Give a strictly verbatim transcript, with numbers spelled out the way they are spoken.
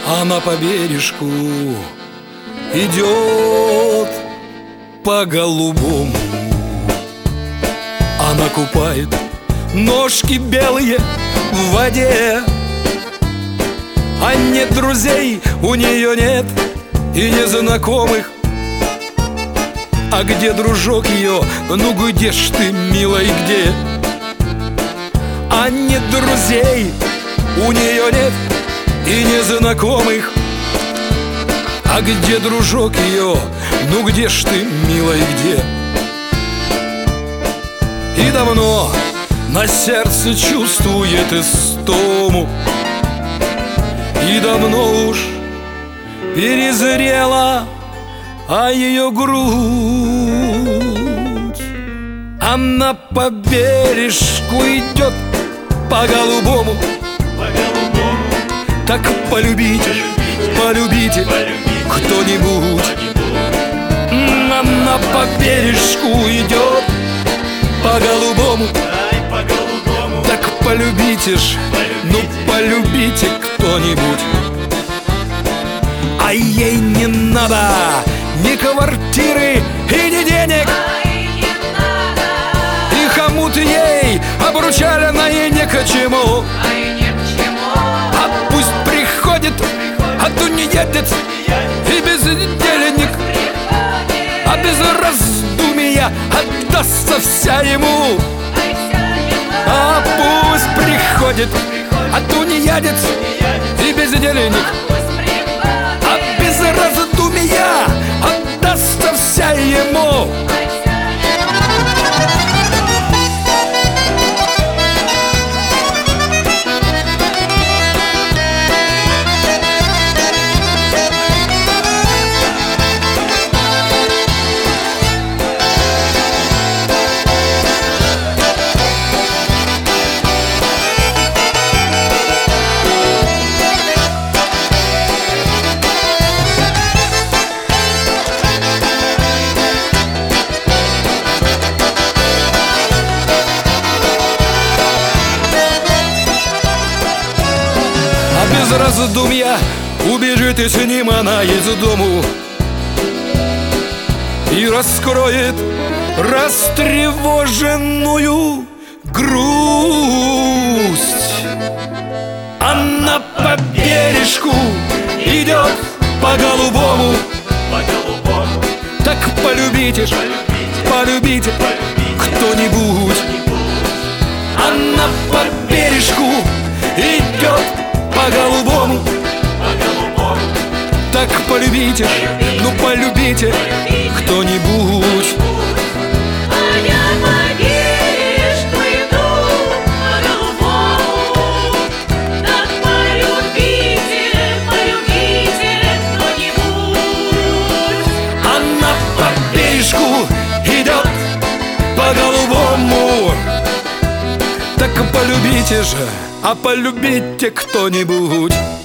Она по бережку идет по голубому. Она купает ножки белые в воде, а нет друзей у нее нет и незнакомых. А где дружок ее? Ну где ж ты, милая, где? А нет друзей у нее нет и незнакомых. А где дружок ее? Ну где ж ты, милая, где? И давно на сердце чувствует истому, и давно уж перезрела, а ее грудь. Она по бережку идет по голубому, по голубому. Так полюбите, полюбите, кто-нибудь. Она по бережку идет по голубому, Ай, по голубому. так полюбите ж, ну полюбите кто-нибудь. А ей не надо ни квартиры и ни денег, и хомут ей обручальный ни к чему. А пусть приходит, а тунеядец и бездельник, а без раздумия отдастся вся ему. А пусть приходит, а тунеядец и бездельник, а без раздумия отдастся вся ему. Без раздумья убежит и с ним она из дому, и раскроет растревоженную грусть. Она по бережку идет по голубому, по голубому. так полюбите ж, полюбите кто-нибудь. Она по бережку идет по голубому, по голубому. так полюбите, ну полюбите кто-нибудь. А я по бережку иду по голубому, так полюбите, полюбите кто-нибудь. Она по бережку идет по голубому, так полюбите же, а полюбите кто-нибудь.